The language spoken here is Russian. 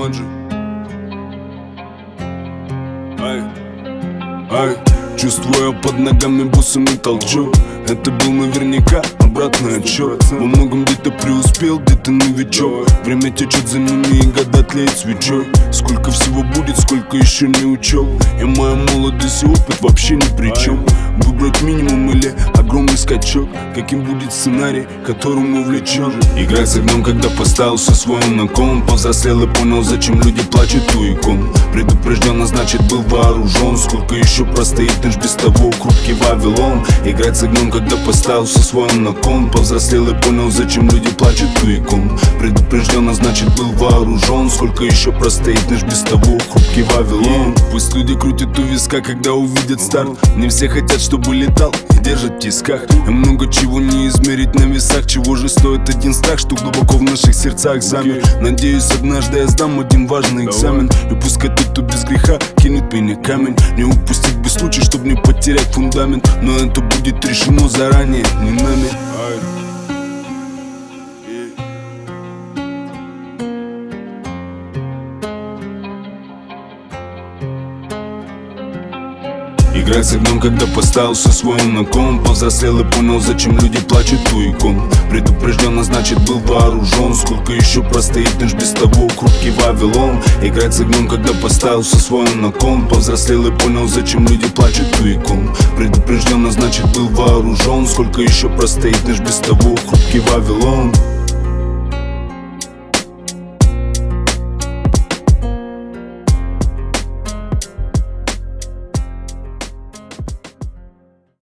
Джанджи. Ай, чувствую под ногами бусами толчок. Это был наверняка обратный отчет. Во многом где-то преуспел, где-то новичок. Время течет за ними и года тлеет свечой. Сколько всего будет, сколько еще не учел. И моя молодость и опыт вообще ни при чем. Выбрать минимум или огромный скачок. Каким будет сценарий, которым увлечен. Играть с огнем, когда поставился свой на кон. Повзрослел и понял, зачем люди плачут у икон. Предупрежден, а значит был вооружен. Сколько еще простоит наш без того хрупкий Вавилон. Играть с огнем, когда поставился свой на кон. Повзрослел и понял, зачем люди плачут у икон. Предупрежден, а значит был вооружен. Сколько еще простоит наш без того хрупкий Вавилон. Пусть люди крутят у виска, когда увидят старт. Не все хотят, чтобы летал и держат в тисках. И много чего не измерить на весах. Чего же стоит один страх, что глубоко в наших сердцах замер. Надеюсь, однажды я сдам один важный экзамен. И пускай тот, кто без греха, кинет меня камень. Не упустить бы случай, чтобы не потерять фундамент. Но это будет решено заранее, не нами. Играть с огнем, когда поставился свой на кон. Повзрослел и понял, зачем люди плачут у икон. Предупрежден, а значит был вооружен. Сколько еще простоит наш без того хрупкий Вавилон. Играть с огнем, когда поставился свой на кон. Повзрослел и понял, зачем люди плачут у икон. Предупрежден, а значит был вооружен. Сколько еще простоит наш без того хрупкий Вавилон.